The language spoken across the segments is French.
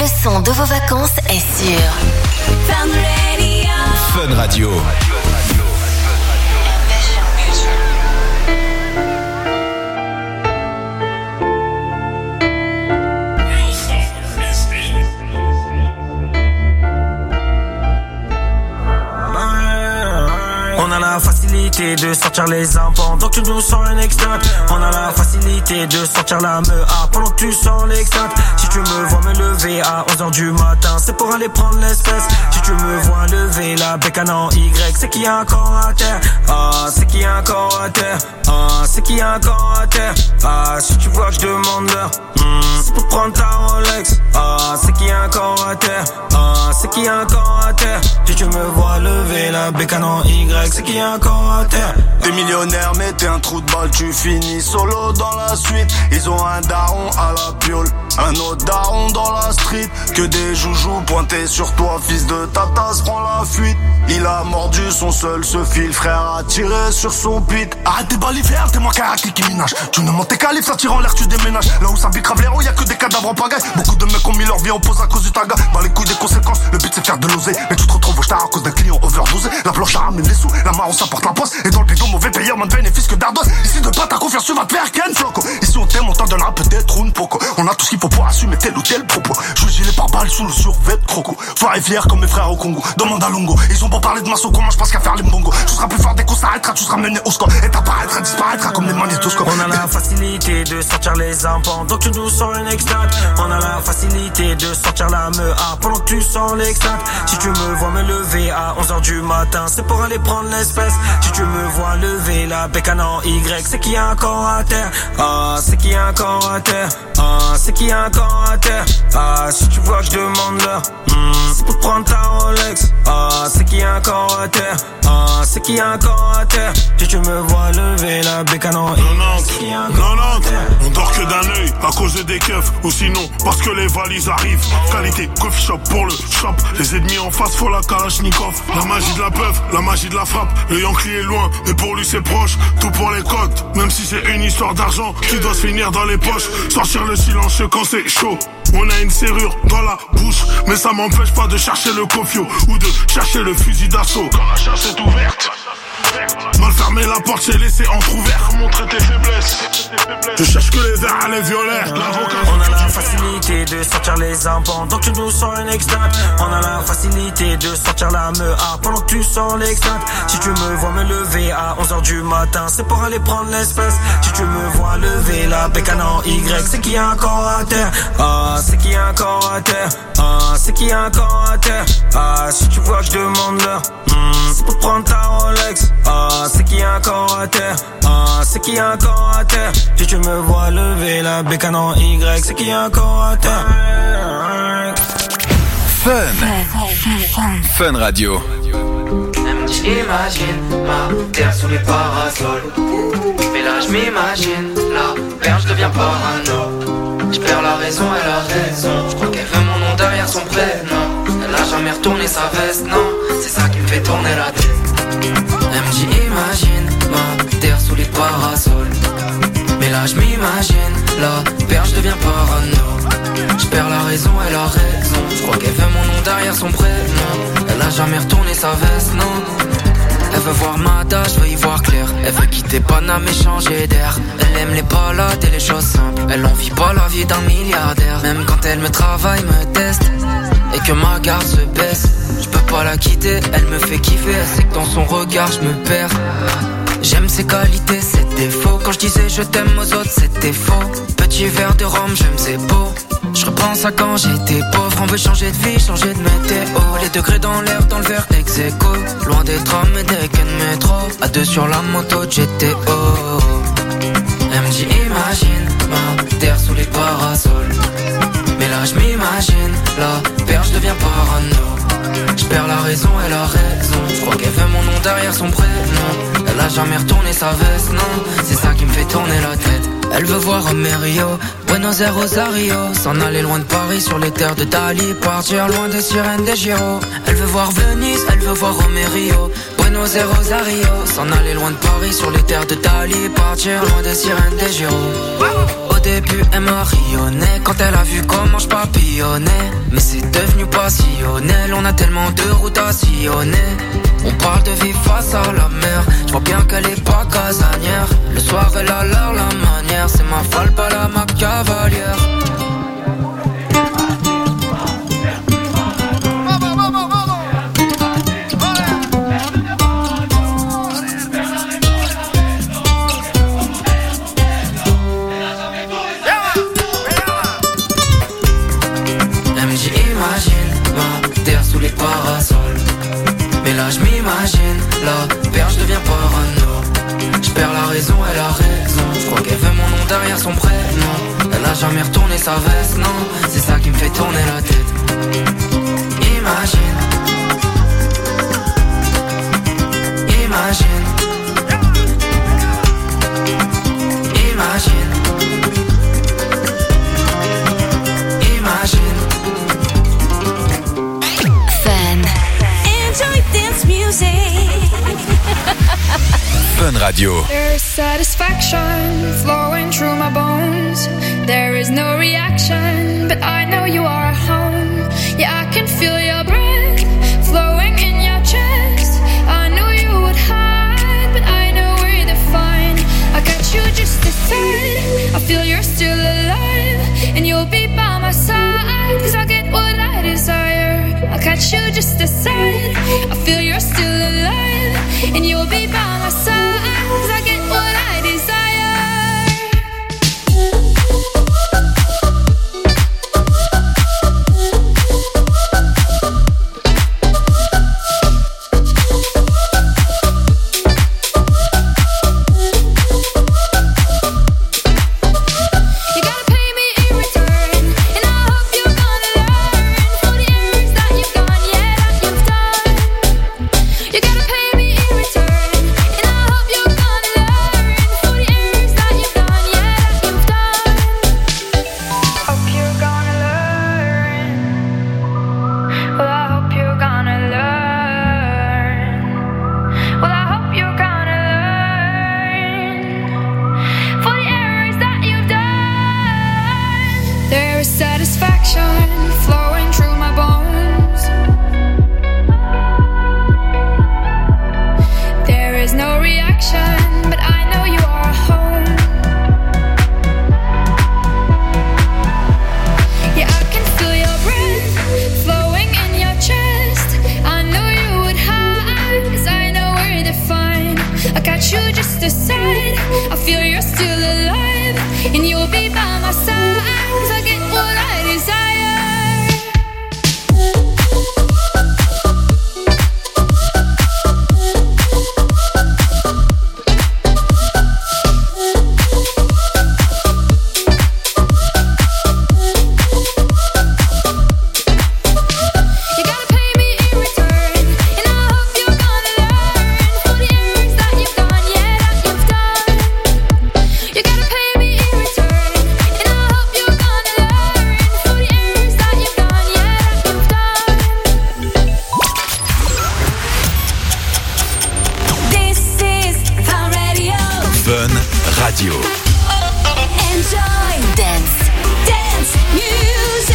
Le son de vos vacances est sur Fun Radio. Fun Radio. On a la facilité de sortir les impôts donc tu nous sens un extinct. On a la facilité de sortir la mea pendant que tu sens l'extinct. Si tu me vois me lever à 11h du matin, c'est pour aller prendre l'espèce. Si tu me vois lever la bécane en Y, c'est qu'il y a un corps à terre. Ah, c'est qu'il y a un corps à terre. Ah, c'est qu'il y a un corps à terre. Ah, si tu vois que je demande l'heure, c'est pour prendre ta Rolex. Ah, c'est qu'il y a un corps à terre. Ah, c'est qu'il y a un corps à terre. Si tu me vois lever la bécane en Y, c'est qu'il y a un corps à terre. T'es millionnaire mais t'es un trou de balle, tu finis solo dans la suite. Ils ont un daron à la piole, un autre daron dans la street. Que des joujoux pointés sur toi, fils de tata se prend la fuite. Il a mordu son seul, ce fil, frère a tiré sur son pit. Arrête tes balivères, t'es moins qu'un qui minage. Tu ne montes tes califs, ça tire en l'air, tu déménages. Là où ça bicrave l'héros, y'a que des cadavres en pagaille. Beaucoup de mecs ont mis leur vie en pause à cause du taga. Bah les couilles des conséquences, le but c'est de faire de l'oseille. Mais tu te retrouves au star à cause d'un client overdosé. La planche ramène les sous, la marron ça porte la poste. Et dans le pédo, mauvais payeur, moins de bénéfices que d'ardos. Ici de pas ta confiance, tu vas te faire ken floco. Ici on t'aime, on t'en donnera peut-être une poco. On a tout ce qu'il faut pour assumer tel ou tel propos. Je vous gilet par balle sous le survêt de croco. Fort et fier comme mes frères au Congo. Demande à Longo, ils ont beau parler de masso, comment je pense qu'à faire les mbongo. Tu seras plus fort dès qu'on s'arrêtera, tu seras mené au score. Et t'apparaîtra, disparaîtra comme les magnétoscopes. On a la facilité de sortir les impôts donc tu nous sens une extinct. On a la facilité de sortir la mea pendant que tu sens l'extinct. Si tu me vois me lever à 11h du matin, c'est pour aller prendre l'espèce. Si tu me vois lever la bécane en Y, c'est qu'il y a un corps à terre. Ah, c'est qu'il y a un corps à terre. Ah, c'est qu'il y a un corps à terre. Ah, si tu vois que je demande l'heure, c'est pour prendre ta Rolex. Ah, c'est qu'il y a un corps à terre. Ah, c'est qu'il y a un corps à terre. Si tu me vois lever la bécane en Y, c'est qu'il y a un corps à terre. On dort que d'un œil à cause des keufs, ou sinon parce que les valises arrivent. Qualité coffee shop pour le shop. Les ennemis en face faut la Kalachnikov. La magie de la peuf, la magie de la frappe. Le Yankee est loin, mais pour lui c'est proche. Tout pour les cotes, même si c'est une histoire d'argent qui doit se finir dans les poches. Sortir le silencieux quand c'est chaud. On a une serrure dans la bouche, mais ça m'empêche pas de chercher le cofio ou de chercher le fusil d'assaut. Quand la chasse est ouverte, mal fermer la porte, c'est laissé entrouvert. Montrer tes faiblesses. Je cherche que les verts à les violets. On a la facilité de sortir les impôts donc tu nous sens une extinct. On a la facilité de sortir la mea pendant que tu sens l'extinct. Si tu me vois me lever à 11h du matin, c'est pour aller prendre l'espèce. Si tu me vois lever la bécane en Y, c'est qu'il y a un corps à terre. Ah, c'est qu'il y a un corps à terre. Ah, c'est qu'il y a un corps à terre. Ah, si tu vois que je demande l'heure, c'est pour prendre ta Rolex. Ah, c'est qu'il y a un corps à terre. Ah, c'est qu'il y a un corps à terre. Si tu me vois lever la bécane en Y, c'est qu'il y a un corps à terre. Fun Radio. J'imagine ma terre sous les parasols. Mais là je m'imagine, la perche devient parano. Je perds la raison, elle a raison. Je crois qu'elle veut mon nom derrière son prénom. Elle a jamais retourné sa veste, non. C'est ça qui me fait tourner la tête. Elle me dit imagine ma terre sous les parasols. Mais là je m'imagine, la perche devient parano. Je perds la raison, elle a raison. Je crois qu'elle veut mon nom derrière son prénom. Elle a jamais retourné sa veste, non. Elle veut voir ma tâche, veut y voir clair. Elle veut quitter Paname et changer d'air. Elle aime les balades et les choses simples. Elle envie pas la vie d'un milliardaire. Même quand elle me travaille, me teste et que ma garde se baisse, je peux pas la quitter, elle me fait kiffer. Elle sait que dans son regard je me perds. J'aime ses qualités, ses défauts. Quand je disais je t'aime aux autres, c'était faux. Petit verre de rhum, j'aime ses beaux. Je repense à quand j'étais pauvre. On veut changer de vie, changer de météo. Les degrés dans l'air, dans le verre ex-aequo. Loin des trams et des quais de métro. À deux sur la moto de GTO. Elle me dit imagine ma terre sous les parasols. Mais là je m'imagine, la perche devient parano. Je perds la raison, elle a raison. Je crois qu'elle veut mon nom derrière son prénom. Elle a jamais retourné sa veste, non. C'est ça qui me fait tourner la tête. Elle veut voir Romerio, Buenos Aires, Rosario. S'en aller loin de Paris sur les terres de Dali. Partir loin des sirènes des Giro. Elle veut voir Venise, elle veut voir Romerio, Buenos Aires, Rosario. S'en aller loin de Paris sur les terres de Dali. Partir loin des sirènes des Giro. début elle me rayonnait quand elle a vu comment je papillonnais. Mais c'est devenu passionnel, on a tellement de routes à sillonner. On parle de vie face à la mer, je vois bien qu'elle est pas casanière. Le soir elle a l'air la manière, c'est ma folle pas la ma cavalière. Mais là je m'imagine, la perche devient parano. Je perds la raison, elle a raison. Je crois qu'elle veut mon nom derrière son prénom. Elle a jamais retourné sa veste, non. C'est ça qui me fait tourner la tête. Imagine. Imagine. Imagine. Imagine. Enjoy dance music. Fun Radio. There's satisfaction flowing through my bones. There is no reaction, but I know you are home. Yeah, I can feel your breath flowing in your chest. I knew you would hide, but I know we're defined. I got you just a thread. I feel you're still alive, and you'll be by my side, 'cause I get what I desire. I got you just a side. I feel you're still alive, and you'll be by my side, 'cause I get what I desire. Radio. Enjoy dance music.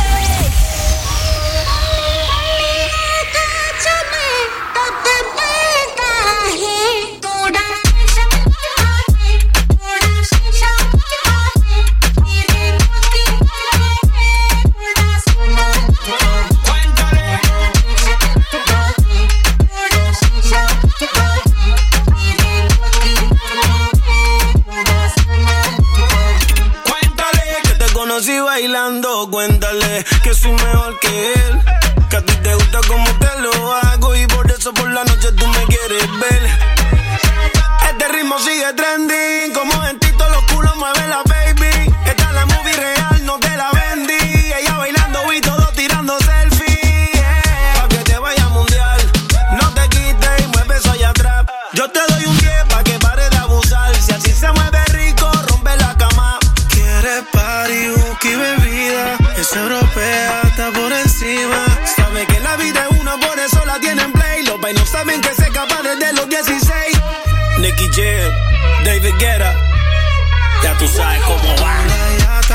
Conocí bailando, cuéntale que soy mejor que él, que a ti te gusta como te lo hago y por eso por la noche tú me quieres ver. Este ritmo sigue trending, como gentito los culos mueve la baby. Esta es la movie real, no te la vendí. Ella bailando y todo tirando selfie, pa' que te vaya mundial, no te quites y mueve eso allá atrás. Yo te doy un 10 pa' que pare de abusar, si así se mueve rico, rompe la cama. Quiere party, whisky, bebida, es europea, está por encima. Sabe que la vida es una, por eso la tienen play. Los vainos saben que se escapa desde los 16. Nicky Jam, David Guetta, ya tú sabes cómo va. Ya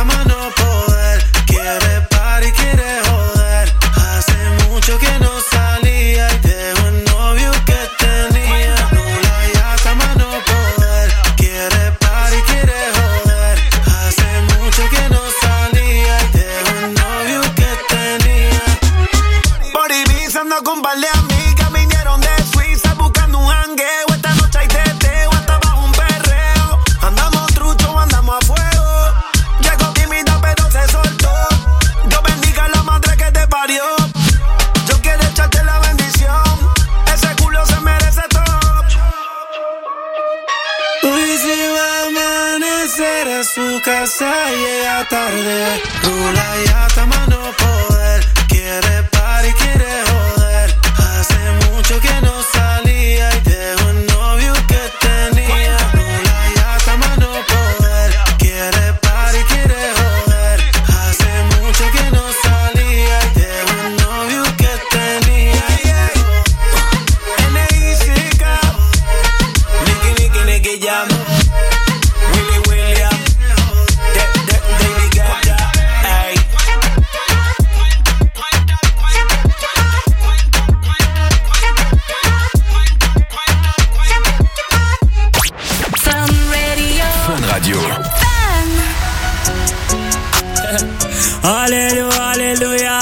quiere rula y hasta más no poder. Quiere party, quiere joder. Hace mucho que no salía y dejó el novio que tenía. Rula y hasta más no poder. Quiere party, quiere joder. Hace mucho que no salía y dejó el novio que tenía. N.I.C.K. Nicky Jam. Aleluya, aleluya.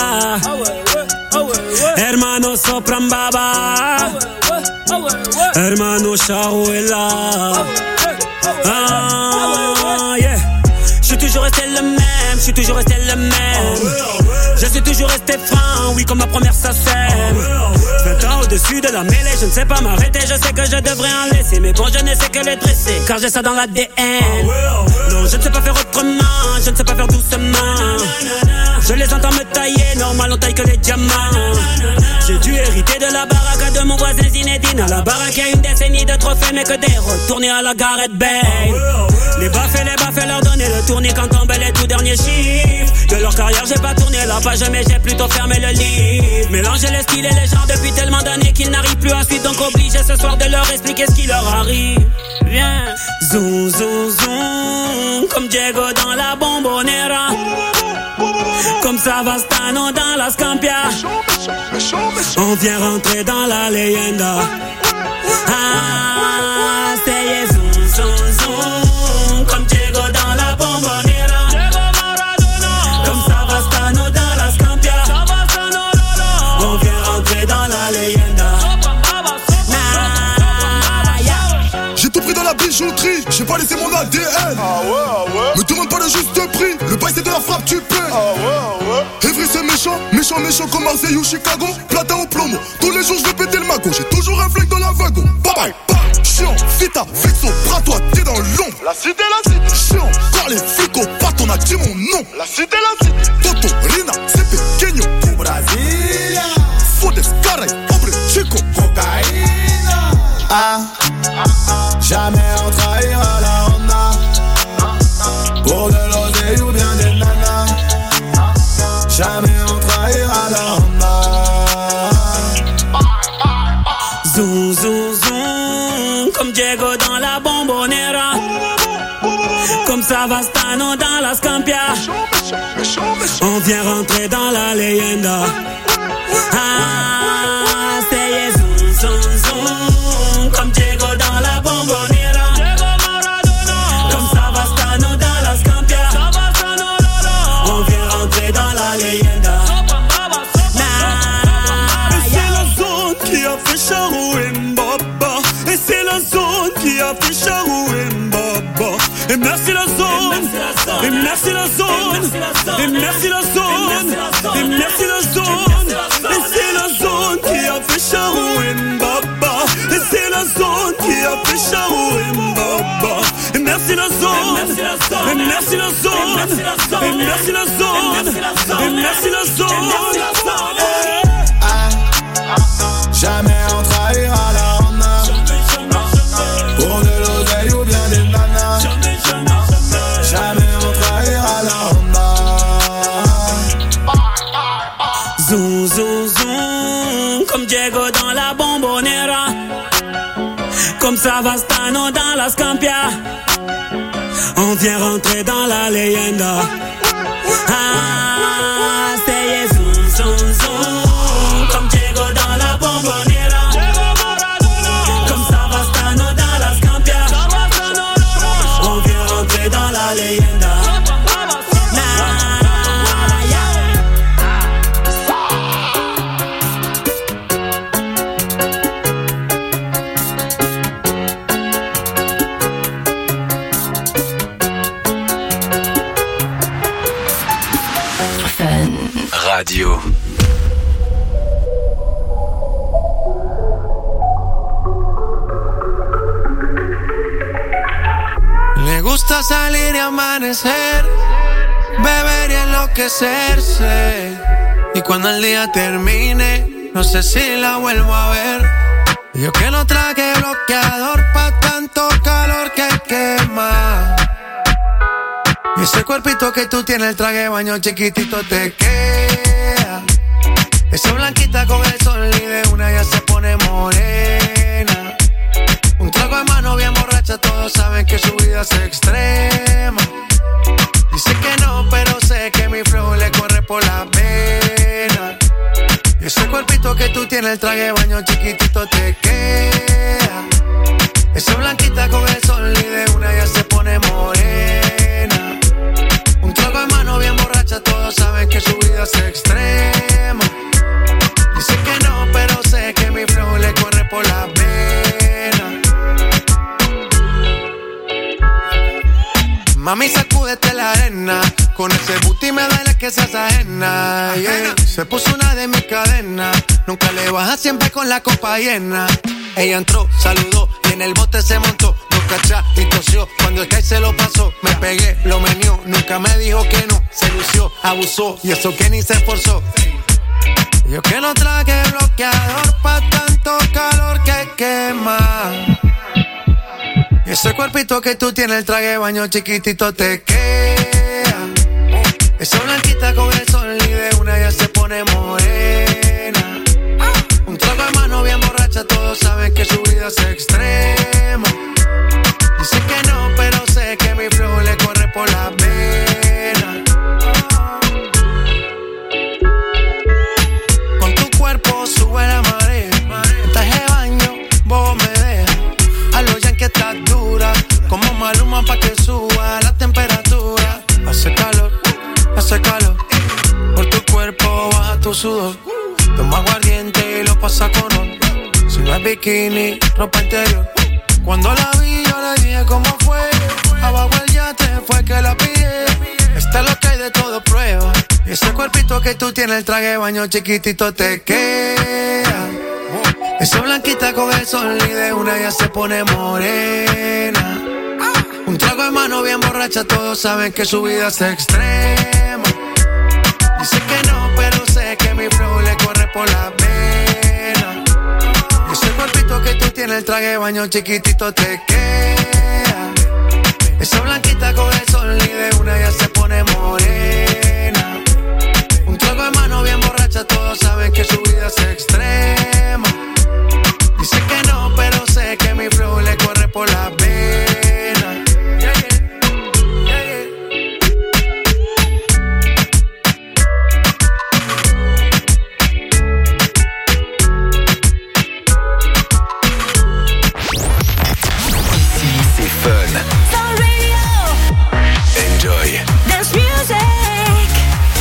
Hermano Sopran Baba. Hermano Shaouela. Yeah. Je suis toujours resté le même, je suis toujours resté le même. Je suis toujours resté franc, oui comme ma première SACEM. 20 ans au-dessus de la mêlée, je ne sais pas m'arrêter. Je sais que je devrais en laisser, mais bon je ne sais que les dresser, car j'ai ça dans l'ADN. Non je ne sais pas faire autrement, je ne sais pas faire doucement. Je les entends me tailler, normal on taille que les diamants. J'ai dû hériter de la baraque de mon voisin Zinedine. À la baraque il y a une décennie de trophées, mais que des retournés à la Gareth Bale. Les baffes leur donner le tournis quand tombent les tout derniers chiffres. De leur carrière j'ai pas tourné la page, mais j'ai plutôt fermé le livre. Mélanger les styles et les genres depuis tellement d'années qu'ils n'arrivent plus à suivre. Donc obligé ce soir de leur expliquer ce qui leur arrive. Viens, zoom, zoom, zoom, comme Diego dans la Bombonera, comme Savastano dans la Scampia. On vient rentrer dans la leyenda. Ah, c'est zoom, zoom, zoom, comme Diego dans la Bombonera, comme Savastano dans la Scampia. On vient rentrer dans la leyenda. J'ai tout pris dans la bijouterie, j'ai pas laissé mon ADN. Ah ouais. Me demande pas le juste prix, le bail c'est de la frappe, tu paies. Ah ouais. Evry c'est méchant, méchant comme Marseille ou Chicago. Platin au plomo, tous les jours je vais péter le magot. J'ai toujours un flingue dans la wagon. Bye bye, chiant, vita, vexo, bras toi, t'es dans l'ombre. La cité. Chiant, car les flics au pat, on a dit mon nom. La cité. Toto, Rina, c'est pequeño. Au Brasilia, Fodes, Caray, Obre, Chico, cocaïna. Ah, jamais on trahira la Honda. Pour de l'oseille ou bien des nanas. Jamais on trahira la Honda. Zoom, zoom, zoom, comme Diego dans la Bombonera, comme Savastano dans la Scampia. On vient rentrer dans la leyenda. Ah, c'est zoom, zoom, zoom, comme Diego dans la Bombonera, comme Savastano dans la Scampia. On vient rentrer dans la leyenda. Qui a fait Charou et Mbaba. Et c'est la zone qui a fait Charou et Mbaba. Et merci la zone. Et merci la zone. Et merci la zone. Et merci la zone. Et c'est la zone qui a fait Charou et Mbaba. Et c'est la zone qui a fait Charou et Mbaba. Et merci la zone. Et merci la zone. Et merci la zone. Et merci la zone. Jamais on trahira la Honda. Pour de l'oseille ou bien des nanas. Jamais on trahira la Honda. Zoom, zoom, zoom, comme Diego dans la Bombonera, comme Savastano dans la Scampia. On vient rentrer dans la leyenda. Ah, c'est zoom, zoom, zoom, comme Diego dans la Bombonera, comme Savastano dans la Scampia. On vient rentrer dans la leyenda. Radio. Le gusta salir y amanecer beber y enloquecerse. Y cuando el día termine, no sé si la vuelvo a ver. Yo que no traje bloqueador pa' tanto calor que quema. Y ese cuerpito que tú tienes, el traje de baño chiquitito te queda. Esa blanquita con el sol y de una ya se pone morena. Un trago de mano bien borracha, todos saben que su vida es extrema. Dice que no, pero sé que mi flow le corre por la vena. Y ese cuerpito que tú tienes, el traje de baño chiquitito te queda. Esa blanquita con el sol y de una ya se pone morena. Un trago de mano bien borracha, todos saben que su vida es extrema. Dice que no, pero sé que mi flow le corre por la vena. Mami, sacúdete la arena. Con ese booty me duele que seas ajena, yeah. Se puso una de mis cadenas. Nunca le baja, siempre con la copa llena. Ella entró, saludó y en el bote se montó. No cachá y tosió, cuando el Kai se lo pasó. Me pegué, lo menió, nunca me dijo que no. Se lució, abusó y eso que ni se esforzó. Yo que no traje bloqueador pa' tanto calor que quema. Y ese cuerpito que tú tienes, el traje de baño chiquitito te queda. Esa blanquita con el sol y de una ya se pone morena. Un trago de mano bien borracha, todos saben que su vida es extrema. Dice que no, pero sé que mi flow le corre por la vena. Con tu cuerpo sube la marea. En traje de baño, vos me dejas. A los yankees estás dura, como Maluma pa' que suba la temperatura. Hace calor, por tu cuerpo baja tu sudor. Toma aguardiente y lo pasa con ron. Si no es bikini, ropa interior. Cuando la vi yo le dije cómo fue. Abajo el yate fue que la pillé. Está lo que hay de todo prueba. Y ese cuerpito que tú tienes, el traje de baño chiquitito te queda. Esa blanquita con el sol y de una ya se pone morena. Un trago de mano bien borracha, todos saben que su vida es extrema. Dice que no, pero sé que mi flow le corre por la vena. Ese cuerpito que tú tienes, el traje de baño chiquitito te queda. Esa blanquita con el sol y de una ya se pone morena. Un trago de mano bien borracha, todos saben que su vida es extrema. Dice que no, pero sé que mi flow le corre por la vena. Yeah, yeah. Yeah, yeah. C'est fun. Fun Radio. Enjoy. Dance music.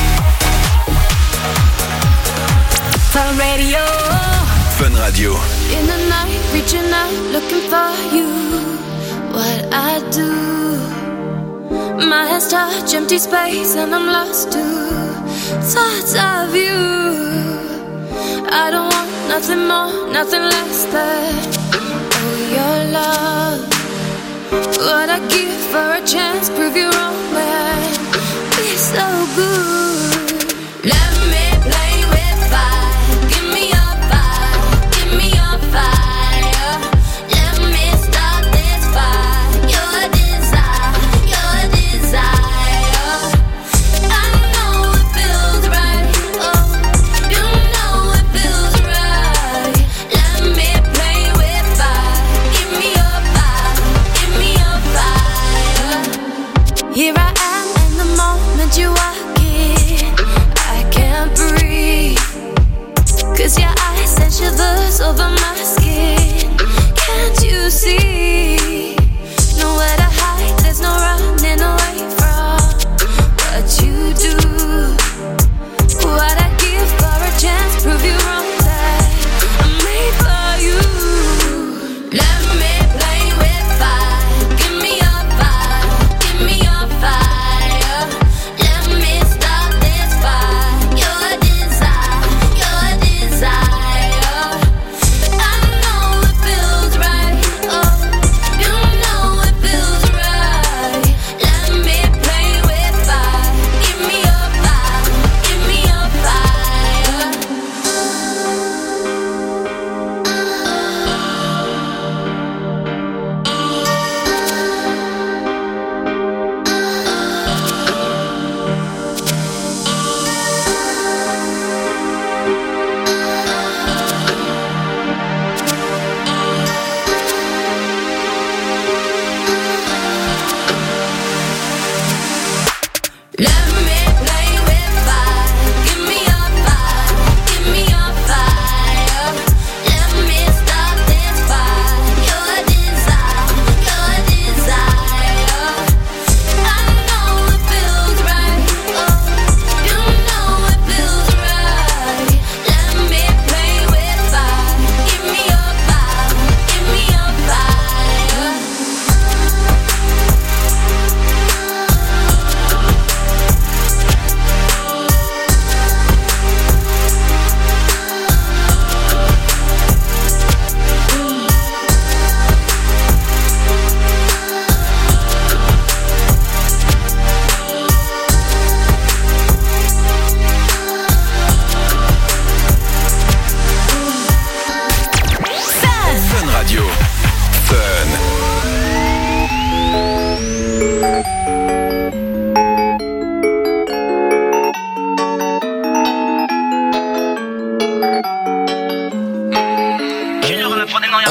Fun Radio. Fun Radio. In the night, reaching out, looking for you. What I do, my hands touch empty space, and I'm lost to thoughts of you. I don't want nothing more, nothing less than your love. What I give for a chance, prove you wrong, man. Be so good. Let me play with fire. Give me your fire. Give me your fire. Let me start this fire. Your desire. Your desire. I know it feels right. Oh, you know it feels right. Let me play with fire. Give me your fire. Give me your fire. Here I am in the moment you walk in.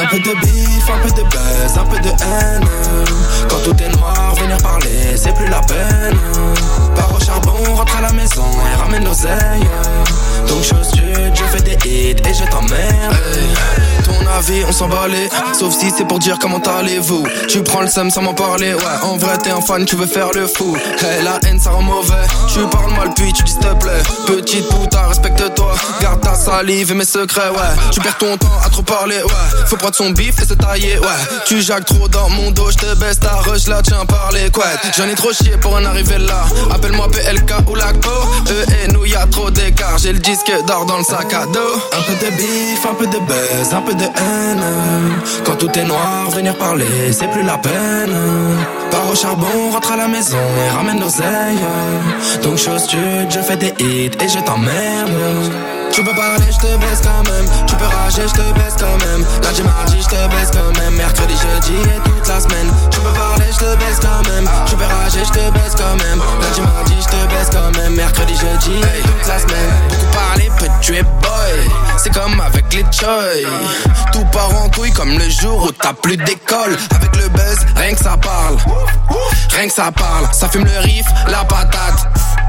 peu de bif, un peu de buzz, un peu de haine. Quand tout est noir, venir parler, c'est plus la peine. Pars au charbon, rentre à la maison et ramène l'oseille. Donc chose sud, je fais des hits et je t'emmerde. Ton avis, on s'en balait. Sauf si c'est pour dire comment allez-vous. Tu prends le seum sans m'en parler. Ouais, en vrai t'es un fan, tu veux faire le fou. Hey, la haine ça rend mauvais. Tu parles mal puis tu dis s'il te plaît. Petite puta, respecte-toi. Garde ta salive et mes secrets, ouais. Tu perds ton temps à trop parler, ouais. Faut prendre son bif et se tailler, ouais. Tu jacques trop dans mon dos, j'te baisse ta rush là, tiens par les couettes. J'en ai trop chié pour en arriver là. Appelle-moi PLK ou Lacpo. Eux et nous y'a trop d'écart. J'ai le disque d'or dans le sac à dos. Un peu de bif, un peu de buzz, un peu de haine. Quand tout est noir, venir parler, c'est plus la peine. Pars au charbon, rentre à la maison et ramène l'oseille. Donc chose sud, je fais des hits et je t'emmerde. Tu peux parler, je te baisse quand même. Tu peux rager, je te baisse quand même. Lundi, mardi, je te baisse quand même. Mercredi, jeudi et toute la semaine. Tu peux parler, je te baisse quand même. Tu peux rager, je te baisse quand même. Lundi, mardi, je te baisse quand même. Mercredi, jeudi et toute la semaine. Beaucoup parler peut tuer boy. C'est comme avec les choy. Tout part en couille comme le jour où t'as plus d'école. Avec le buzz, rien que ça parle. Rien que ça parle. Ça fume le riff, la patate.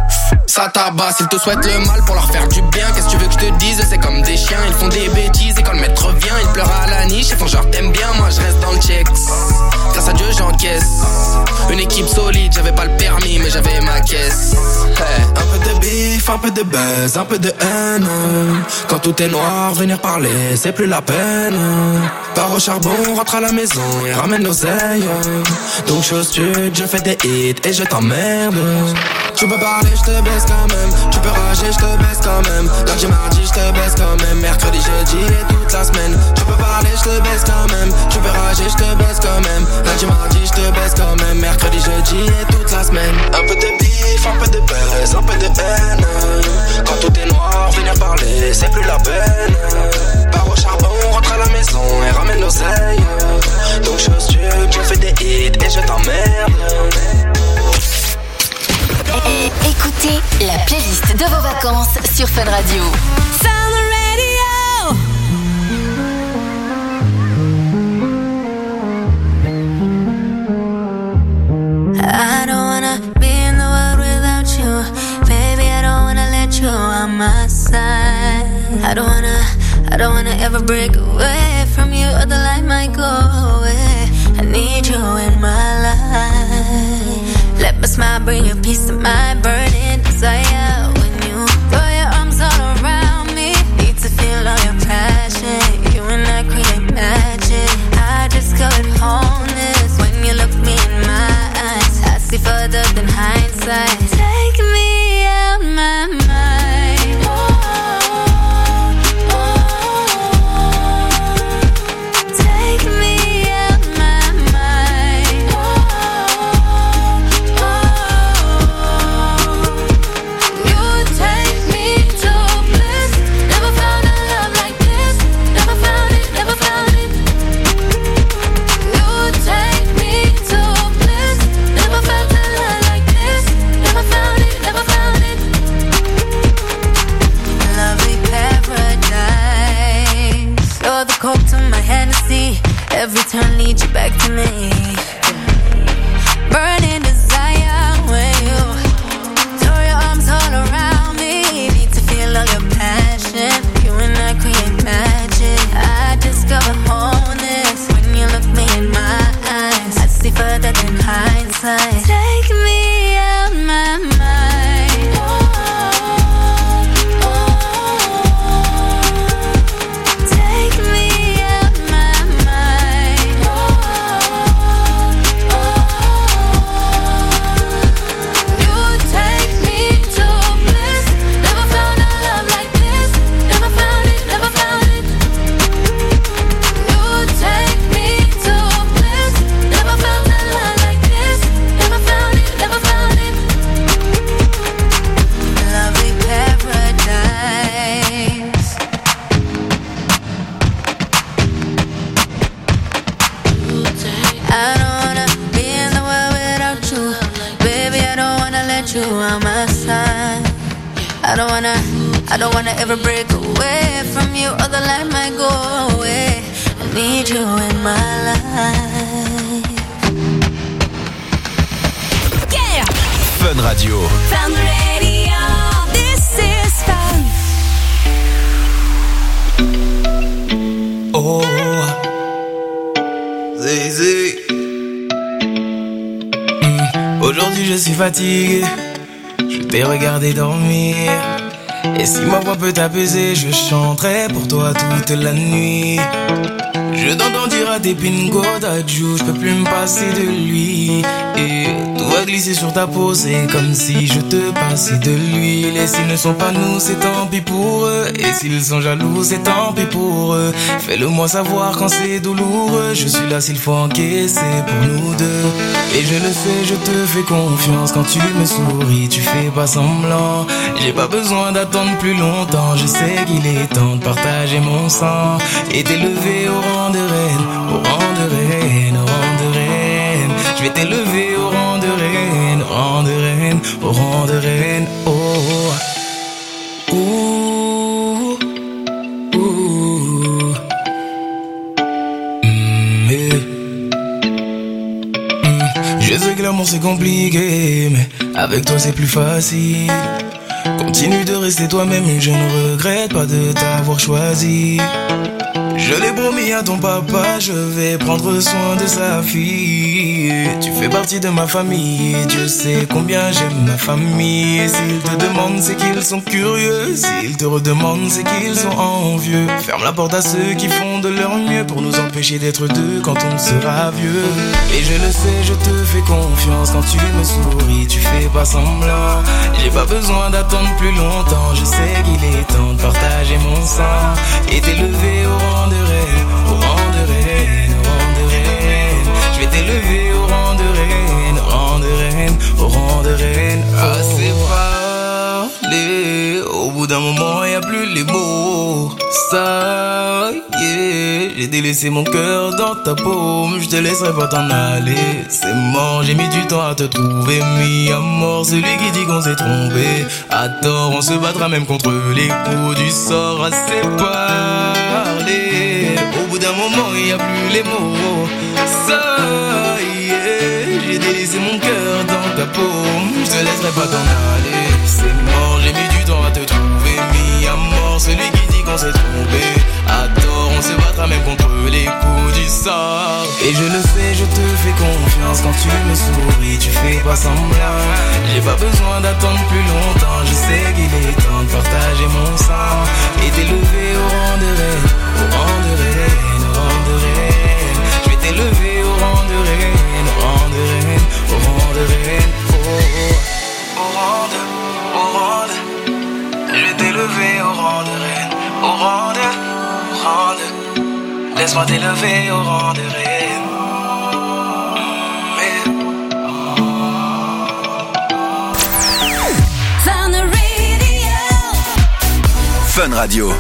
Ça tabasse, ils te souhaitent le mal pour leur faire du bien. Qu'est-ce que tu veux que je te dise, c'est comme des chiens. Ils font des bêtises et quand le maître vient, ils pleurent à la niche. Ils font genre t'aimes bien, moi je reste dans le checks. Grâce à Dieu j'encaisse. Une équipe solide, j'avais pas le permis mais j'avais ma caisse. Hey. Un peu de bif, un peu de buzz, un peu de haine. Quand tout est noir, venir parler, c'est plus la peine. Pars au charbon, rentre à la maison et ramène l'oseille. Donc chose sud, je fais des hits et je t'emmerde. Tu peux parler, je te baisse quand même. Tu peux rager, je te baisse quand même. Lundi, mardi, je te baisse quand même. Mercredi, jeudi et toute la semaine. Tu peux parler, je te baisse quand même. Tu peux rager, je te baisse quand même. Lundi, mardi, je te baisse quand même. Mercredi, jeudi et toute la semaine. Un peu de bif, un peu de buzz, un peu de haine. Quand tout est noir, venir parler, c'est plus la peine. Pars au charbon, rentre à la maison et ramène l'oseille. Donc chose sud, je fais des hits et je t'emmerde. Écoutez la playlist de vos vacances sur Fun Radio. Sound the radio. I don't wanna be in the world without you. Baby, I don't wanna let you on my side. I don't wanna ever break away from you or the light might go away. I need you in my life. Let my smile bring you peace to my burning desire. When you throw your arms all around me, need to feel all your passion. You and I create magic. I discovered wholeness when you look me in my eyes. I see further than hindsight. Take me out my mind. Take me out my mind. You take me to bliss. Never found a love like this. Never found it, never found it. You take me to bliss. Never felt a love like this. Never found it, never found it. Lovely paradise. You're the coke to my Hennessy. Every turn leads you back to me. Burning desire when you throw your arms all around me. Need to feel all your passion. You and I create magic. I discover wholeness when you look me in my eyes. I see further than hindsight. Take me out my mind. Take me out my mind. You take me to bliss. Never found a love like this. Never found it, never found it. You take me to bliss. Never found a love like this. Never found it, never found it. Lovely paradise. I don't wanna be in the world without you. Baby, I don't wanna let you on my side. I don't wanna ever break away from you or the light might go away. I need you in my life. Yeah! Fun Radio. Fun Radio. This is fun. Oh, Zézé. Aujourd'hui je suis fatigué, je t'ai regardé dormir. Et si ma voix peut t'apaiser, je chanterai pour toi toute la nuit. Je t'entends dire à tes pingo d'adjou, je peux plus me passer de lui. Et tout va glisser sur ta peau, c'est comme si je te passais de l'huile. Et s'ils ne sont pas nous, c'est tant pis pour eux. Et s'ils sont jaloux, c'est tant pis pour eux. Fais-le moi savoir quand c'est douloureux. Je suis là s'il faut encaisser pour nous deux. Et je le sais, je te fais confiance. Quand tu me souris, tu fais pas semblant. J'ai pas besoin d'attendre plus longtemps. Je sais qu'il est temps de partager mon sang et t'élever au rang de reine, au rang de reine, au rang de reine. Je vais t'élever au rang de reine, au rang de reine, au rang de reine. Oh, ouh, ouh. Je sais que l'amour c'est compliqué, mais avec toi c'est plus facile. Continue de rester toi-même, je ne regrette pas de t'avoir choisi. Je l'ai promis à ton papa, je vais prendre soin de sa fille. Tu fais partie de ma famille, Dieu sait combien j'aime ma famille. Et s'ils te demandent, c'est qu'ils sont curieux. S'ils te redemandent, c'est qu'ils sont envieux. Ferme la porte à ceux qui font de leur mieux pour nous empêcher d'être deux quand on sera vieux. Et je le sais, je te fais confiance. Quand tu me souris, tu fais pas semblant. J'ai pas besoin d'attendre plus longtemps. Je sais qu'il est temps de partager mon sang et t'élever au rang de reine, au rang de reine, au rang de reine. Je vais t'élever au rang de reine, au rang de reine, au rang de reine. Assez parlé, au bout d'un moment y a plus les mots. Ça y est, j'ai délaissé mon cœur dans ta paume. Je te laisserai pas t'en aller, c'est mort. J'ai mis du temps à te trouver, mis à mort celui qui dit qu'on s'est trompé. À tort, on se battra même contre les coups du sort. Assez parlé, au bout d'un moment y a plus les mots. Ça y est, j'ai délaissé mon cœur dans ta paume. Je te laisserai pas t'en aller, c'est mort. J'ai mis du temps à te trouver, mis à mort celui qui dit qu'on s'est trompé. À tort, on se battra même contre les coups du sort. Et je le sais, je te fais confiance. Quand tu me souris, tu fais pas semblant. J'ai pas besoin d'attendre plus longtemps. Je sais qu'il est temps de partager mon sang et t'élever au rang de reine, au rang de reine, au rang de reine. Je vais t'élever au rang de reine, au rang de reine, au rang de reine. Oh, au rang de, au rang de. Je vais t'élever au rang de reine, au rang de, au rang de. Laisse-moi t'élever au rang de reine. Fun Radio. Fun Radio.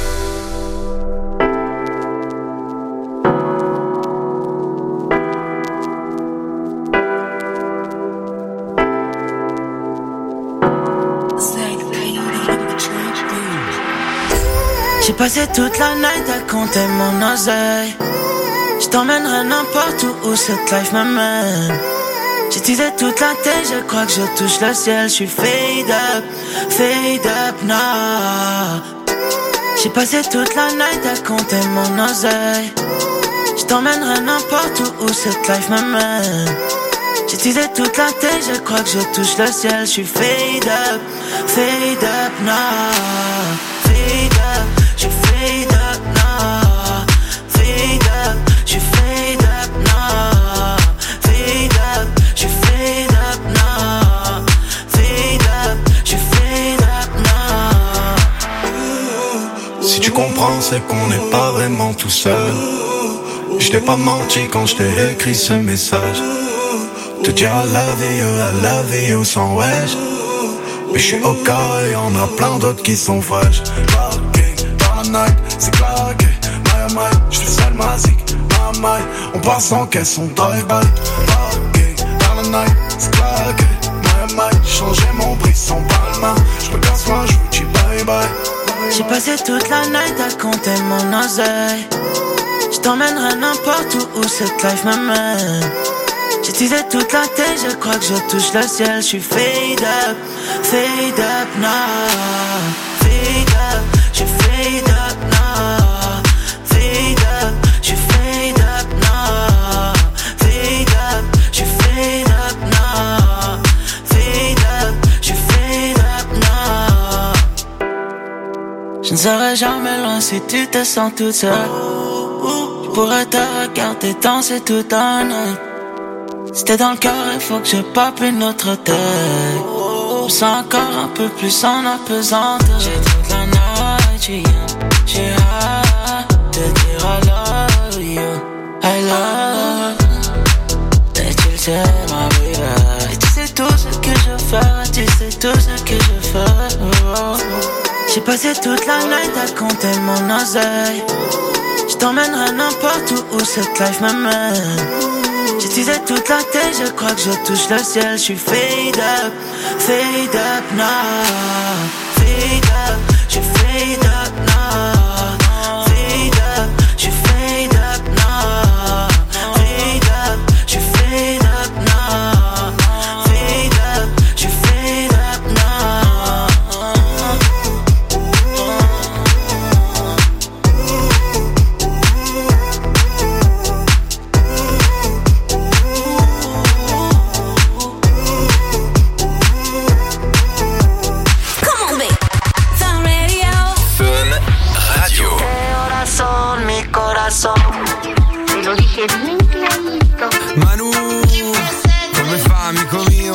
J'ai passé toute la night à compter mon oseille. Je t'emmènerai n'importe où cette life m'amène. J'ai teasé toute la tête, je crois que je touche le ciel. Je suis fade up now. J'ai passé toute la night à compter mon oseille. Je t'emmènerai n'importe où cette life m'amène. J'ai teasé toute la tête, je crois que je touche le ciel. Je suis fade up now. Fade up, je suis fade up now. Fade up, je suis fade up now. Fade up, je suis fade up now. Fade up, je suis fade up now. Si tu comprends, c'est qu'on n'est pas vraiment tout seul. Je t'ai pas menti quand je t'ai écrit ce message. Te dire I love you sans wesh. Mais je suis au cas et y'en a plein d'autres qui sont fraîches. Parking dans la night, c'est claqué. My, je fais ça le magique. My, on part sans caisse, on drive by. Parking dans la night, c'est claqué. My, changer mon prix sans palma. Je me casse moi, je vous dis bye bye. J'ai passé toute la night à compter mon oseille. Je t'emmènerai n'importe où cette life m'amène. J'ai teasé toute la tête, je crois que je touche le ciel. Je suis fade up now. Fade up, je suis fade up now. Fade up, je suis fade up now. Fade up, je suis fade up now. Fade up, je suis fade up now. Je ne serai jamais loin si tu te sens toute seule. Je pourrais te regarder danser toute la nuit. Si t'es dans le cœur, il faut que je pape une autre tête. Je me sens encore un peu plus en apesanteur. J'ai toute la night, j'ai hâte de dire I love you, I love you. Et tu le sais, ma baby. Et tu sais tout ce que je fais, tu sais tout ce que je fais. J'ai passé toute la night à compter mon oseille. Je t'emmènerai n'importe où cette life m'amène. J'ai teasé toute la tête, je crois que je touche le ciel. Je suis fade up now. Fade up, je suis fade up now. Fade up, je suis fade up now. Fade up, je suis fade up now. Fade up, je suis fade up now. Te lo dije bien clarito. Manu, come fa amico mio?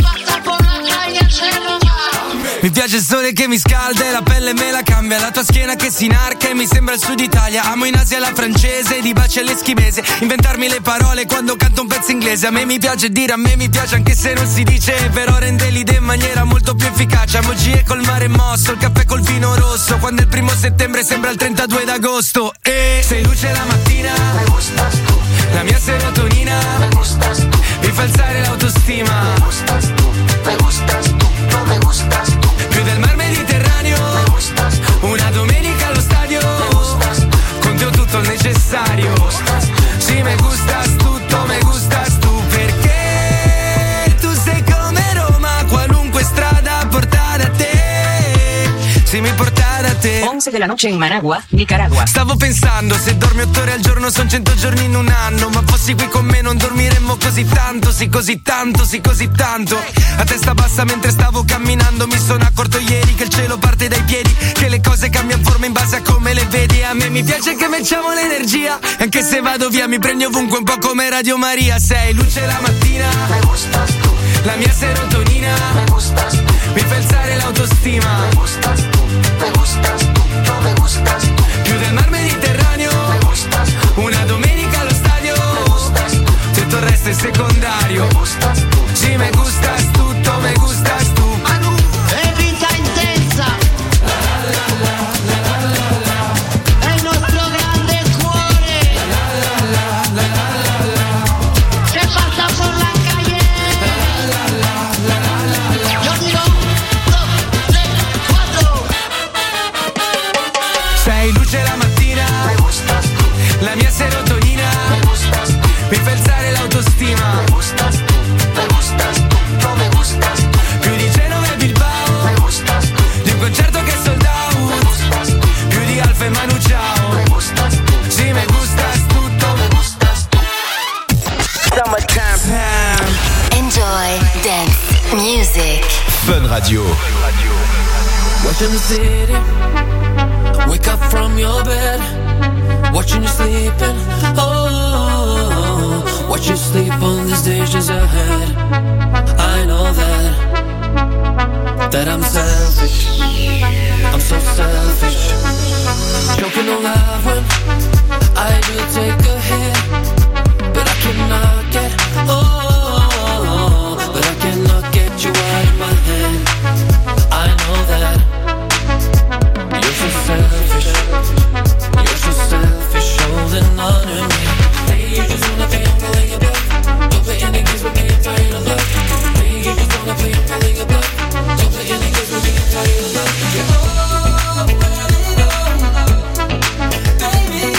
Mi piace il sole che mi scalda e la pelle me la cambia. La tua schiena che si inarca e mi sembra il sud Italia. Amo in Asia la francese, di baci all'eschimese. Inventarmi le parole quando canto un pezzo inglese. A me mi piace dire, a me mi piace anche se non si dice. Però rende l'idea in maniera molto più efficace. Emoji col mare mosso, il caffè col vino rosso. Quando il 1 settembre sembra il 32 d'agosto. E sei luce la mattina, me gustas tu. La mia serotonina, me gustas tu. Mi fa alzare l'autostima, me gustas tu. Me gustas tu, no me gustas tu. Più del mar Mediterraneo, me gustas tu. Una domenica allo stadio, me gustas tu. Con te ho tutto il necessario, me gustas tu. Sì, me gustas tutto, me gustas tu. Perché tu sei come Roma, qualunque strada porta da te. Sì, mi porta da te. 11 de la noche in Managua, Nicaragua. Stavo pensando, se dormi 8 ore al giorno son 100 giorni in un anno. Ma fossi qui con me non dormiremmo così tanto. Sì, così tanto, sì, così tanto. A testa bassa mentre stavo camminando mi sono accorto ieri che il cielo parte dai piedi, che le cose cambiano forma in base a come le vedi. A me mi piace che mettiamo l'energia, anche se vado via mi prendi ovunque, un po' come Radio Maria. Sei luce la mattina, me gustas tu. La mia serotonina, me gustas tu. Mi fa alzare l'autostima, me gustas tu. Me gustas tu, no me gustas tu. Più del mar Mediterraneo, me gustas tu. Una domenica allo stadio, me gustas tu. Tutto il resto è secondario, me gustas tu. Sì, me gustas tutto, me gustas tu. Manu, è vita intensa. È il nostro grande cuore. Se passa por la calle. Yo digo 1, 2, 3, 4. Sei luce la mattina, Me gustas tu. la mia serotonina, Me gustas tu. mi fa alzare l'autostima, Me gustas tu. Me gustas tu. No me gustas tu. più di Genova e Bilbao, Me gustas tu. di un concerto che è sold Me out, gustas tu. più di Alfa e Manu Ciao, Me gustas tu. sì, me gustas tutto, Me gustas tu. Summertime. Enjoy dance music. Fun Radio. Watching the city, wake up from your bed, watching you sleeping, oh, watch you sleep on these days ahead. I know that I'm selfish, I'm so selfish, choking on love when I do take a hit, but I cannot get, oh, but I cannot get you out of my head. I know that you're so selfish, holding on to me. Hey, you just wanna play, I'm pulling your bluff. Don't play any games with me, I'm tired of love. Hey, you just wanna play, I'm pulling your bluff. Don't play any games with me, I'm tired of love. Baby,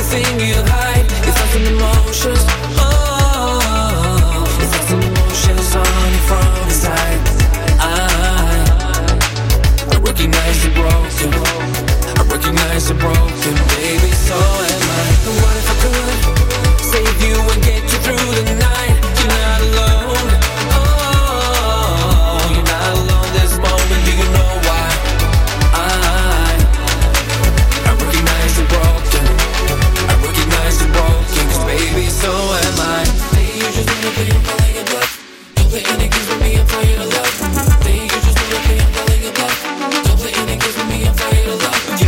everything you hide. It's us in emotions. Oh, it's us in emotions on you from inside. I recognize you're broken. I recognize you're broken, baby. So am I. And what if I could save you and get you through the night? You're not alone. Oh, you're not alone this moment. Do you know why? I recognize you're broken. I recognize you're broken, 'cause baby, so am I. Hey, you just wanna play, I'm falling in love. Don't play any games with me, I'm falling in love. Hey, you just wanna play, I'm falling in love. Don't play any games with me, I'm falling in love with you.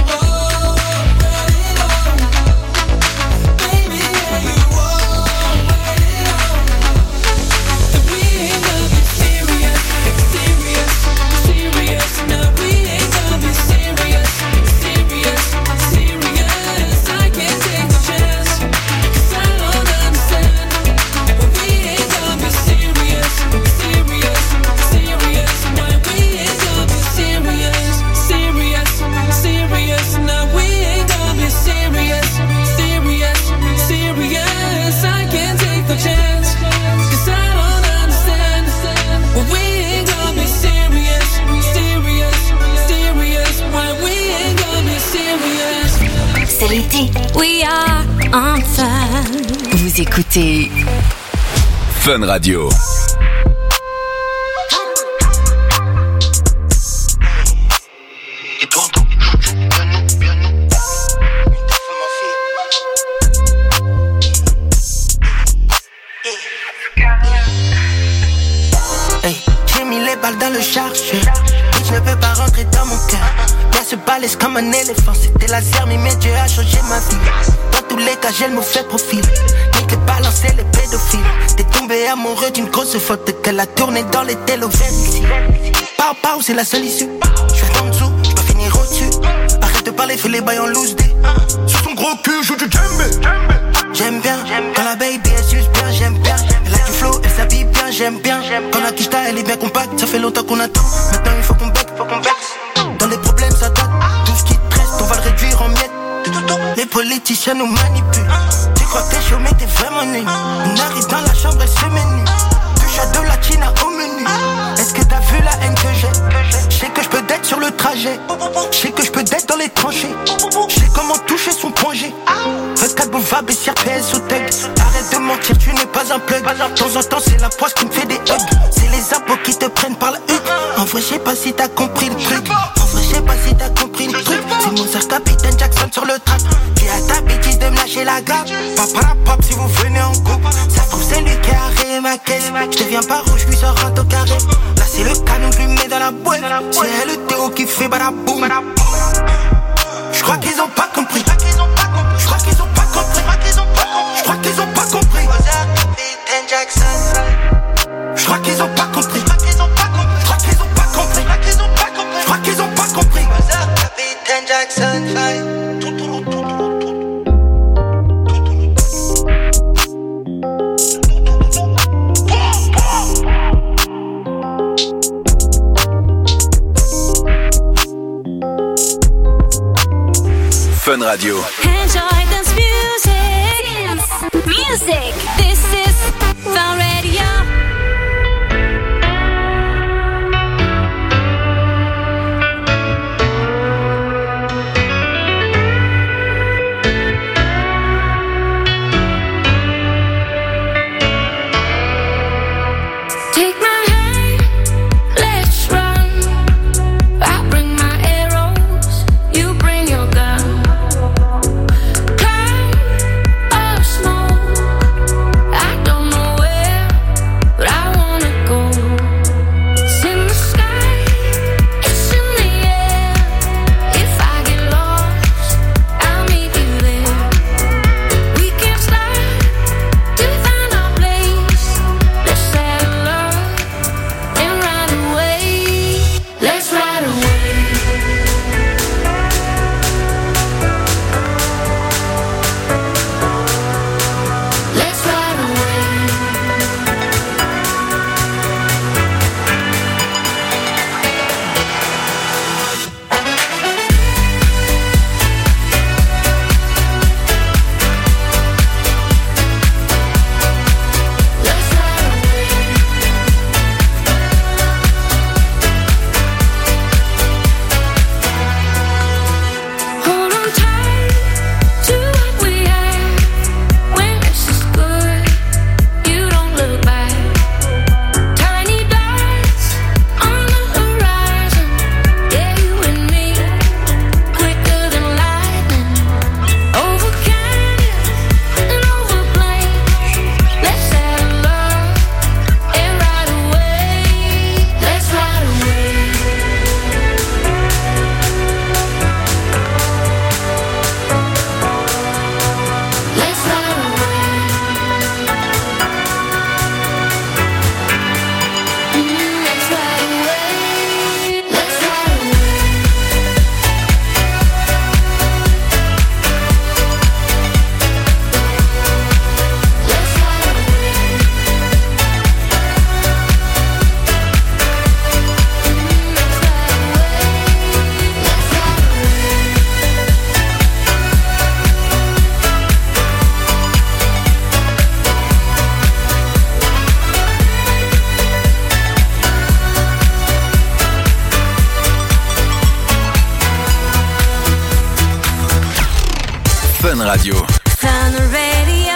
C'est l'été. We are on fire. Vous écoutez Fun Radio. J'ai mis les balles dans le chargeur. Je ne peux pas rentrer dans mon cœur. Bien se balèze comme un éléphant. C'était laser, mais mes dieux a changé ma vie. Dans tous les cas, j'ai le mauvais profil. Nique les balancer les pédophiles. T'es tombé amoureux d'une grosse faute qu'elle a tourné dans les télovères ici. Pau pau, c'est la seule issue. Je suis en dessous, je peux finir au-dessus. Arrête de parler, fais les bails en loose day. Sur son gros cul, joue du djembé. J'aime bien, quand la baby elle suce bien, j'aime bien. Elle a du flow, elle s'habille bien, j'aime bien. Quand la quicheta elle est bien compacte, ça fait longtemps qu'on attend. Maintenant il faut qu'on bec, Dans les problèmes ça date, tout ce qui te reste, on va le réduire en miettes. Les politiciens nous manipulent. Tu crois que t'es chaud mais t'es vraiment nul. On arrive dans la chambre, elle se menue. Touche à de la china au menu. Est-ce que t'as vu la haine que j'ai? Je sais que je peux d'être sur le trajet. Je sais que je peux d'être dans les tranchées. Je sais comment toucher son point G. 24 boulevard, baissière, PS au tug. Arrête de mentir, tu n'es pas un plug. De temps en temps, c'est la poisse qui me fait des hugs. C'est les impôts qui te prennent par la hutte. En vrai, je sais pas si t'as compris le truc. En vrai, je sais pas si t'as compris le truc. C'est Mozart, Capitaine Jackson sur le track. Qui a ta bêtise de me lâcher la garde. Papa la pop si vous venez en couple. Ça se trouve, c'est lui qui a rayé ma caisse. Je deviens pas rouge, lui sors un carré. Là, c'est le canon, je lui mets dans la boîte. C'est le Théo qui fait badaboum. Je crois qu'ils ont pas compris. Je crois qu'ils ont pas compris. Je crois qu'ils ont pas compris. Capitaine Jackson. Je crois qu'ils ont pas compris. Je crois qu'ils ont pas compris. Je crois qu'ils ont pas compris. Capitaine Jackson. Fun Radio. Enjoy this music. This is Fun Radio. I don't Fun Radio. Fun Radio.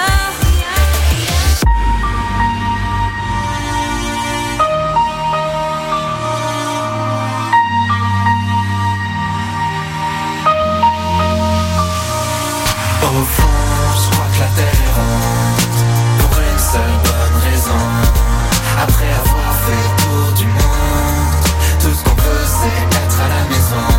Au fond, je crois que la terre est ronde, pour une seule bonne raison. Après avoir fait le tour du monde, tout ce qu'on veut c'est être à la maison.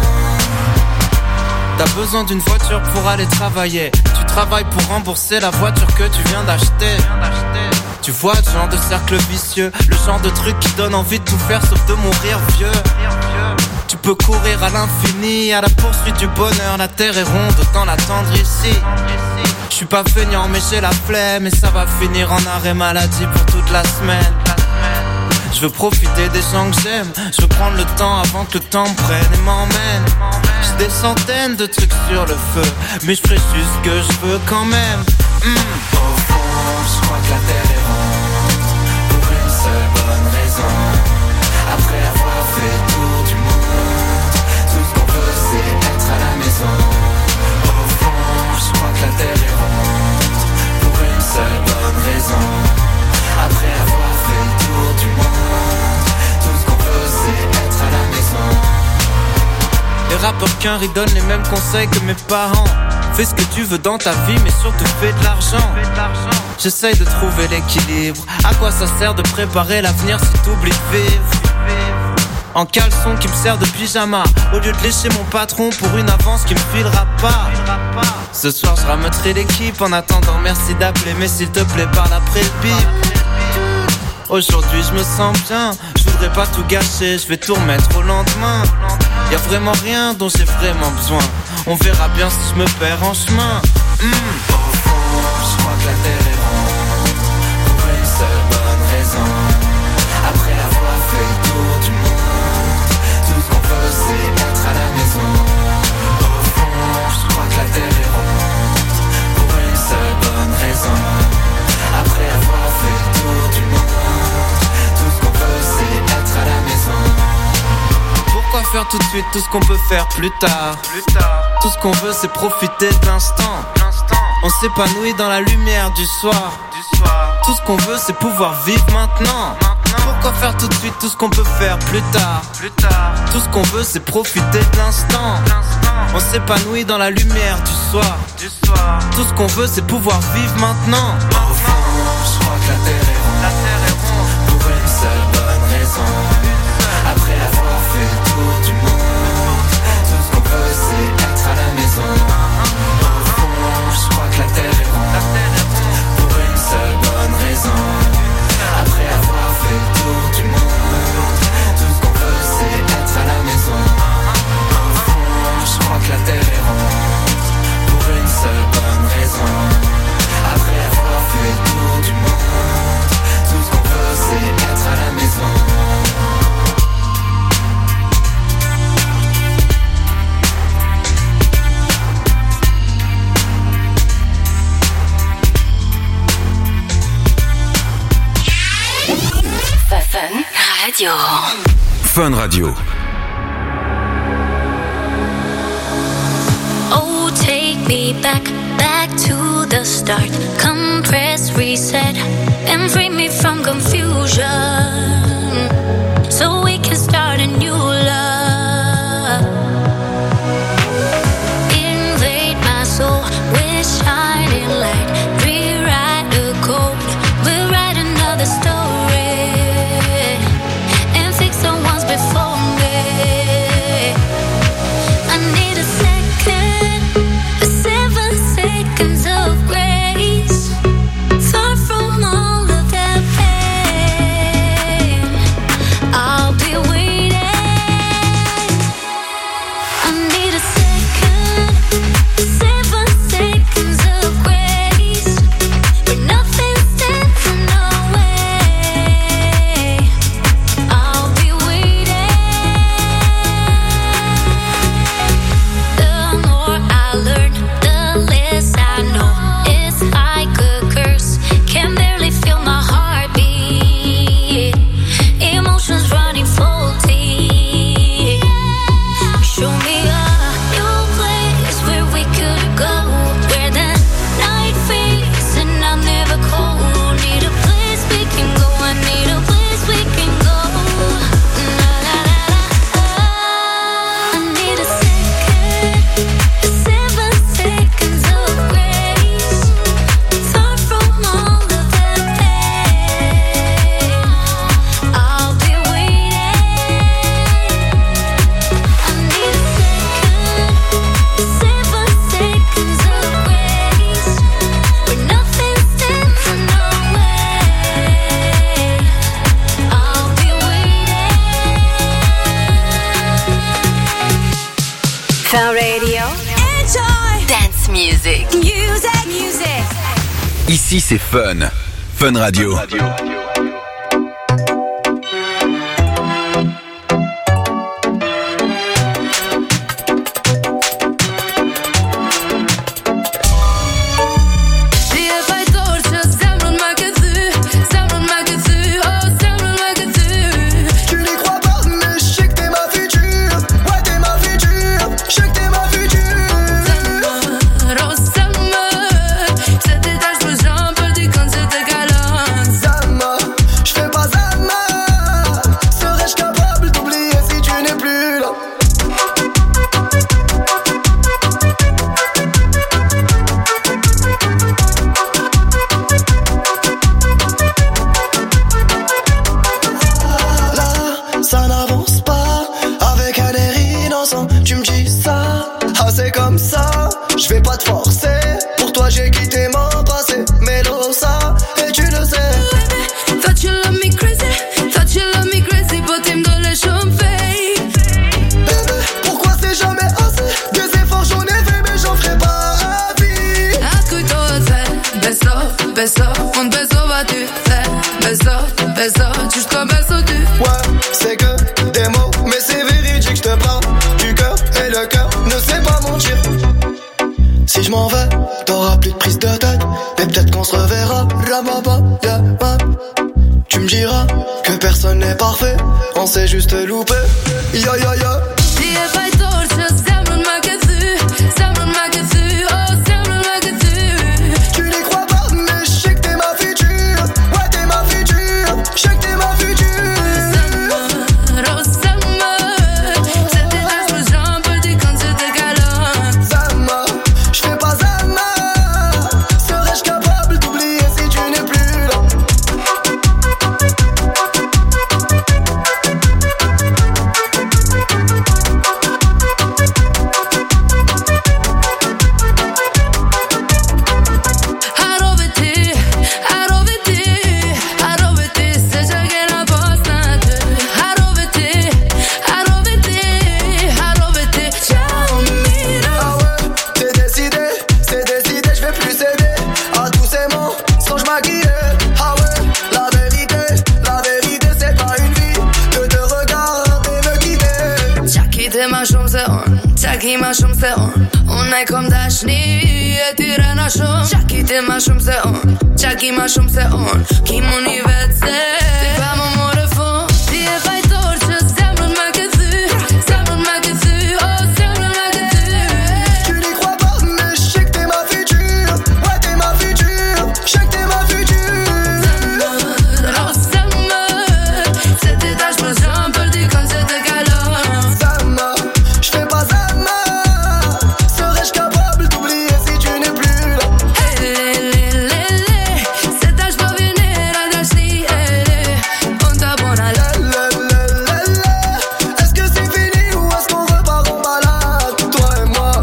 T'as besoin d'une voiture pour aller travailler. Tu travailles pour rembourser la voiture que tu viens d'acheter. Tu vois le genre de cercle vicieux, le genre de truc qui donne envie de tout faire sauf de mourir vieux. Tu peux courir à l'infini, à la poursuite du bonheur. La terre est ronde, autant l'attendre ici. Je suis pas feignant mais j'ai la flemme, et ça va finir en arrêt maladie pour toute la semaine. Je veux profiter des gens que j'aime, je veux prendre le temps avant que le temps me prenne et m'emmène. J'ai des centaines de trucs sur le feu, mais je ferai juste ce que je veux quand même. Au fond, je crois que la terre est ronde, pour une seule bonne raison. Après avoir fait le tour du monde, tout ce qu'on veut c'est être à la maison. Au fond, je crois que la terre est ronde, pour une seule bonne raison. Après avoir fait le tour du monde, tout ce qu'on veut c'est être à la maison. Les rappeurs qu'un riz donnent les mêmes conseils que mes parents. Fais ce que tu veux dans ta vie, mais surtout fais de l'argent. J'essaye de trouver l'équilibre. À quoi ça sert de préparer l'avenir si t'oublies de vivre? En caleçon qui me sert de pyjama, au lieu de lécher mon patron pour une avance qui me filera pas. Ce soir je rameuterai l'équipe. En attendant merci d'appeler, mais s'il te plaît parle après le bip. Aujourd'hui je me sens bien, je voudrais pas tout gâcher, je vais tout remettre au lendemain. Y'a vraiment rien dont j'ai vraiment besoin, on verra bien si je me perds en chemin. Au fond, je crois que la terre est ronde, pour une seule bonne raison. Après avoir fait le tour du monde, tout ce qu'on veut c'est être à la maison. Au fond, je crois que la terre est ronde, pour une seule bonne raison. Après avoir fait le tour du monde, tout ce qu'on veut c'est être à la maison. Pourquoi faire tout de suite tout ce qu'on peut faire plus tard? Tout ce qu'on veut c'est profiter de l'instant. On s'épanouit dans la lumière du soir. Tout ce qu'on veut c'est pouvoir vivre maintenant. Pourquoi faire tout de suite tout ce qu'on peut faire plus tard? Tout ce qu'on veut c'est profiter de l'instant. On s'épanouit dans la lumière du soir. Tout ce qu'on veut c'est pouvoir vivre maintenant. Au fond, je crois que la terre est ronde, pour une seule bonne raison. Après avoir fait le tour du monde, tout ce qu'on veut c'est être à la maison. Au fond, je crois que la terre est ronde, pour une seule bonne raison. Après avoir fait le tour du monde, tout ce qu'on veut c'est être à la maison. Au fond, je crois que la terre est ronde, pour une seule bonne raison. Après avoir fait le tour du monde, tout ce qu'on veut c'est être à la maison. Fun Radio. Fun Radio. Oh, take me back to the start. Come press reset and free me from confusion, so we can start a new love. Invade my soul with shining light. Rewrite the code, we'll write another story and fix the ones before me. I need a second, 7 seconds of grace, far from all of that pain. music. Ici c'est Fun. Fun Radio. C'est juste loupé, ya ya ya. Tu n'y crois pas, mais je sais que t'es ma future. Ouais, t'es ma future, je sais que t'es ma future. Zama, je fais pas Zama. Serais-je capable d'oublier si tu n'es plus là? Ma chambre c'est on est comme Dashni et Tirana ma chambre. J'ai quitté ma chambre c'est on. Jackie ma chambre c'est on. Qui mon yvette c'est pas mon mot de fond. Si elle va torche, c'est mon magasin. C'est mon magasin, oh c'est mon magasin. Tu n'y crois pas, mais je sais que t'es ma future. Ouais, t'es ma future, je sais que t'es ma future. Oh Zama, c'était tâche me sens un peu dit comme c'était galant. Zama, je fais pas Zama. Serais-je capable d'oublier si tu n'es plus là? Cette tâche va venir à Dashni. On t'abonne à la. Est-ce que c'est fini ou est-ce qu'on repart en balade, toi et moi?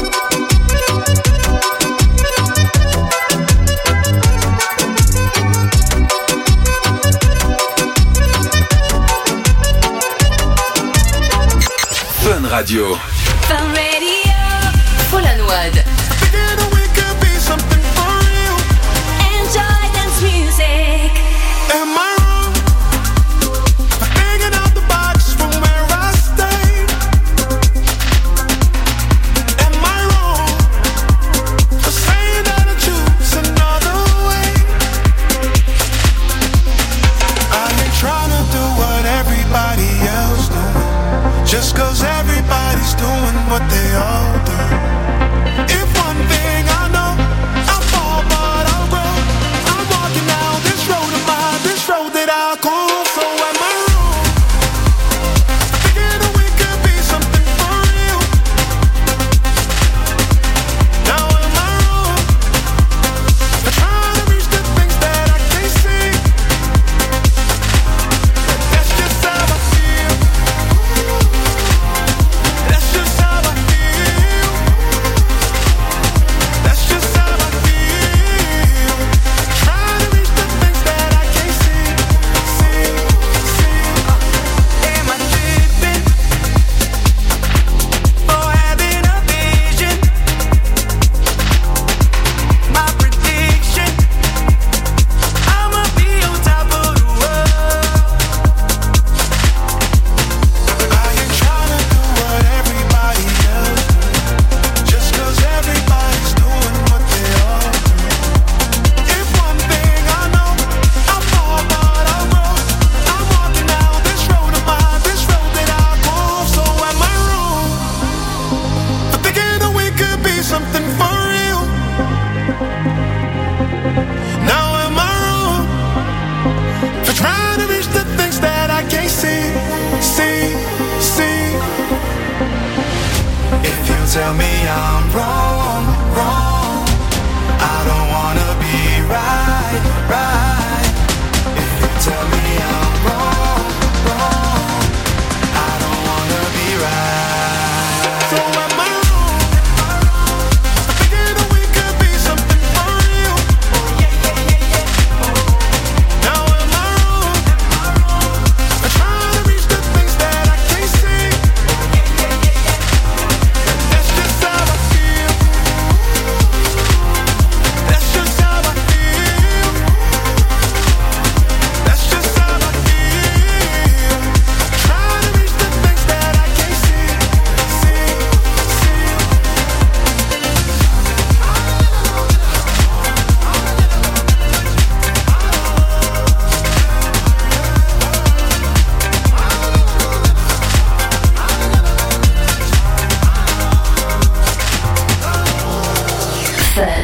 Fun Radio. Fun Radio. Folanwad. Enjoy dance music. Am I wrong for hanging out the box from where I stayed? Am I wrong for saying that I choose another way? I ain't trying to do what everybody else doing, just 'cause everybody's doing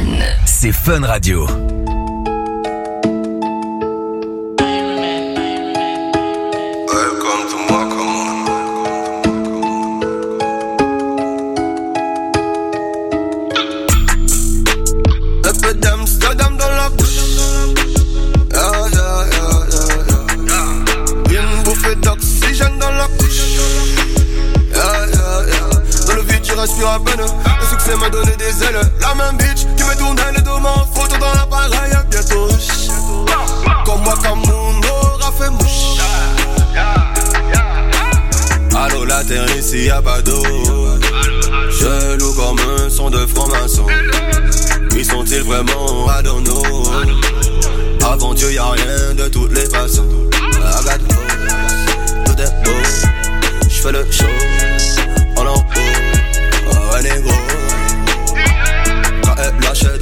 C'est Fun Radio. Respire à peine, le succès m'a donné des ailes. La même bitch qui me tournait le dos, en photo dans l'appareil. Bientôt, comme moi, comme mon aura fait mouche. Allô, la terre ici y'a pas d'eau. Je loue comme un son de franc-maçon. Qui sont-ils vraiment à Dono? Avant Dieu y'a rien de toutes les façons. Regarde, tout est beau. J'fais le show en haut. Un négro, quand elle lâche